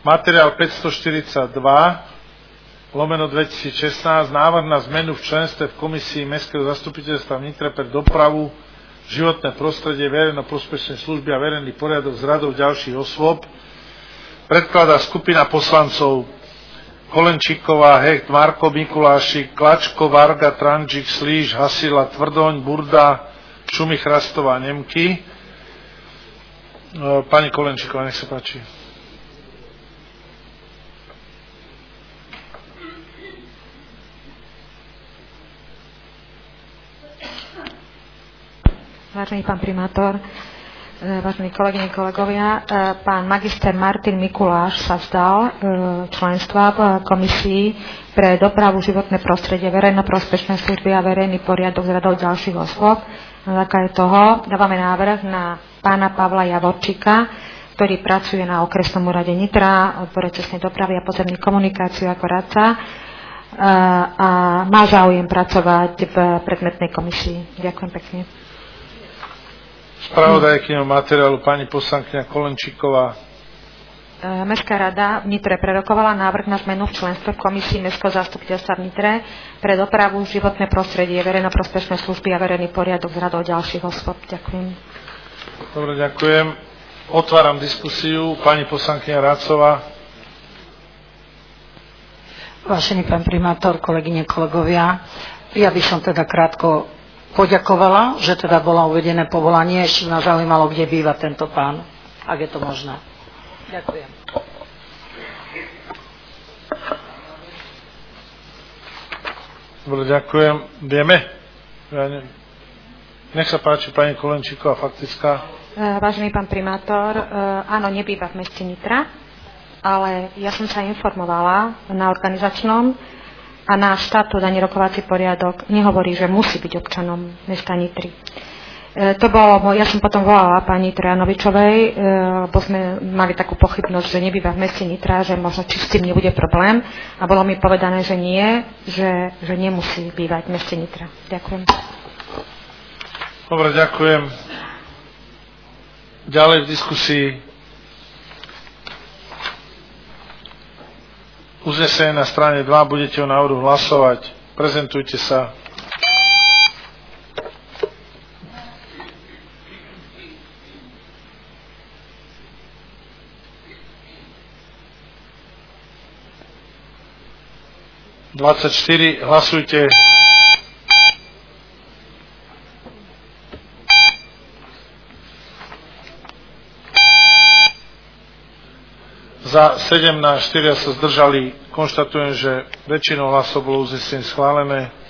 Materiál 542/2016, návrh na zmenu v členstve v komisii Mestského zastupiteľstva v Nitre pre dopravu, životné prostredie, verejnoprospešné služby a verejný poriadok s radou ďalších osôb. Predkladá skupina poslancov Kolenčíková, Hecht, Marko, Mikulášik, Klačko, Varga, Tranžik, Slíž, Hasila, Tvrdoň, Burda, Šumi, Chrastová, Nemky. Pani Kolenčíková, nech sa páči. Vážený pán primátor, vážení kolegyne, kolegovia, pán magister Martin Mikuláš sa vzdal členstva v komisii pre dopravu, životné prostredie, verejnoprospešné služby a verejný poriadok s radou ďalších osôb. Na základe toho dávame návrh na pána Pavla Javorčíka, ktorý pracuje na okresnom úrade Nitra, odbore cestnej dopravy a pozemných komunikácií ako radca a má záujem pracovať v predmetnej komisii. Ďakujem pekne. Spravodajkyňou materiálu pani poslankyňa Kolenčíková. Mestská rada v Nitre prerokovala návrh na zmenu v členstve v komisii Mestského zastupiteľstva v Nitre pre dopravu, životné prostredie, verejnoprospešné služby a verejný poriadok s radou ďalších osôb. Ďakujem. Dobre, ďakujem. Otváram diskusiu. Pani poslankyňa Rácová. Vážený pán primátor, kolegyne, kolegovia, ja by som teda krátko poďakovala, že teda bola uvedené povolanie. Ešte ma zaujímalo, kde býva tento pán, ak je to možné. Ďakujem. Dobre, ďakujem. Vieme? Nech sa páči, pani Kolenčíková, faktická. Vážený pán primátor, áno, nebýva v meste Nitra, ale ja som sa informovala na organizačnom a náš štatút ani rokovací poriadok nehovorí, že musí byť občanom mesta Nitry. Ja som potom volala pani Trojanovičovej, bo sme mali takú pochybnosť, že nebýva v meste Nitra, že možno či s tým nebude problém a bolo mi povedané, že nie, že nemusí bývať v meste Nitra. Ďakujem. Dobre, ďakujem. Ďalej v diskusii uznesenie na strane 2, budete o návrhu hlasovať. Prezentujte sa. Hlasujte. Za 17, 4 sa zdržali. Konštatujem, že väčšinou hlasov bolo uznesenie schválené.